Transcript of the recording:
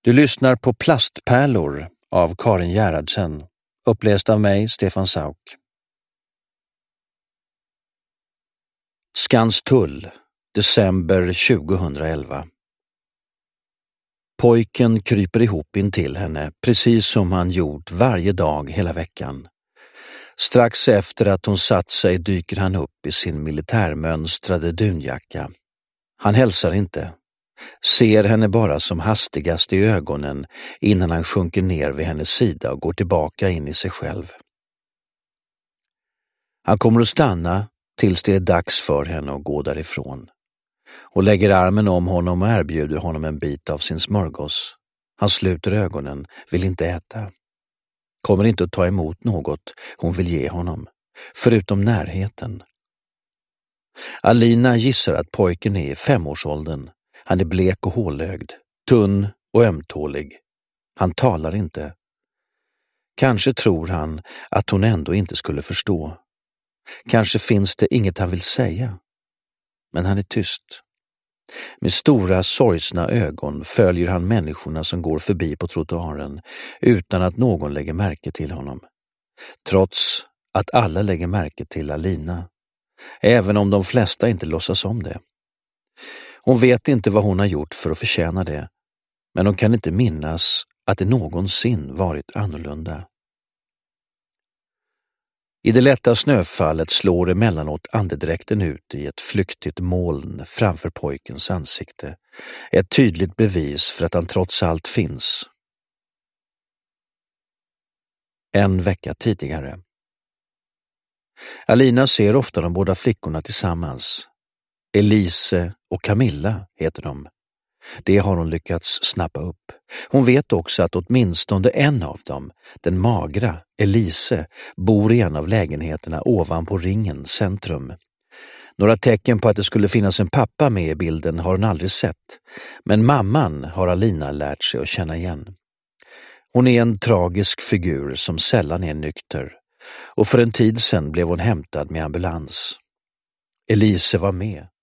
Du lyssnar på Plastpärlor av Karin Gerhardsen, uppläst av mig, Stefan Sauk. Skanstull, december 2011. Pojken kryper ihop in till henne, precis som han gjort varje dag hela veckan. Strax efter att hon satt sig dyker han upp i sin militärmönstrade dunjacka. Han hälsar inte. Ser henne bara som hastigast i ögonen innan han sjunker ner vid hennes sida och går tillbaka in i sig själv. Han kommer att stanna tills det är dags för henne att gå därifrån och lägger armen om honom och erbjuder honom en bit av sin smörgås. Han sluter ögonen, vill inte äta. Kommer inte att ta emot något hon vill ge honom, förutom närheten. Alina gissar att pojken är i 5-årsåldern. Han är blek och hålögd, tunn och ömtålig. Han talar inte. Kanske tror han att hon ändå inte skulle förstå. Kanske finns det inget han vill säga. Men han är tyst. Med stora sorgsna ögon följer han människorna som går förbi på trottoaren utan att någon lägger märke till honom. Trots att alla lägger märke till Alina. Även om de flesta inte låtsas om det. Hon vet inte vad hon har gjort för att förtjäna det, men hon kan inte minnas att det någonsin varit annorlunda. I det lätta snöfallet slår emellanåt andedräkten ut i ett flyktigt moln framför pojkens ansikte. Ett tydligt bevis för att han trots allt finns. En vecka tidigare. Alina ser ofta de båda flickorna tillsammans. Elise och Camilla heter de. Det har hon lyckats snappa upp. Hon vet också att åtminstone en av dem, den magra Elise, bor i en av lägenheterna ovanpå ringen centrum. Några tecken på att det skulle finnas en pappa med i bilden har hon aldrig sett, men mamman har Alina lärt sig att känna igen. Hon är en tragisk figur som sällan är nykter, och för en tid sedan blev hon hämtad med ambulans. Elise var med.